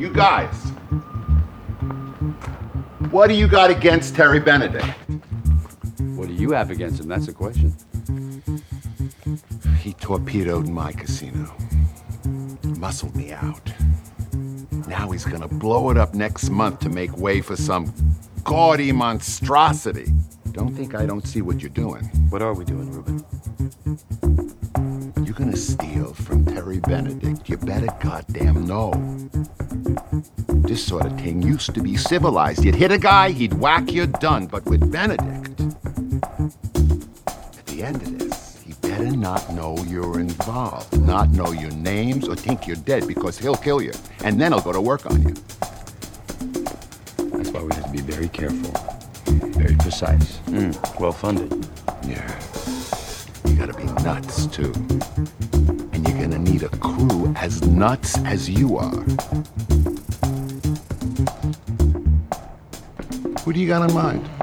You guys, what do you got against Terry Benedict? What do you have against him? That's the question. He torpedoed my casino. Muscled me out. Now he's gonna blow it up next month to make way for some gaudy monstrosity. Don't think I don't see what you're doing. What are we doing, Ruben? You're gonna steal from Terry Benedict. You better goddamn know. This sort of thing used to be civilized. You'd hit a guy, he'd whack you, done. But with Benedict, at the end of this, he better not know you're involved, not know your names, or think you're dead, because he'll kill you. And then he'll go to work on you. That's why we have to be very careful. Very precise. Well funded. Yeah. You gotta be nuts, too. And you're gonna need a crew as nuts as you are. Who do you got in mind?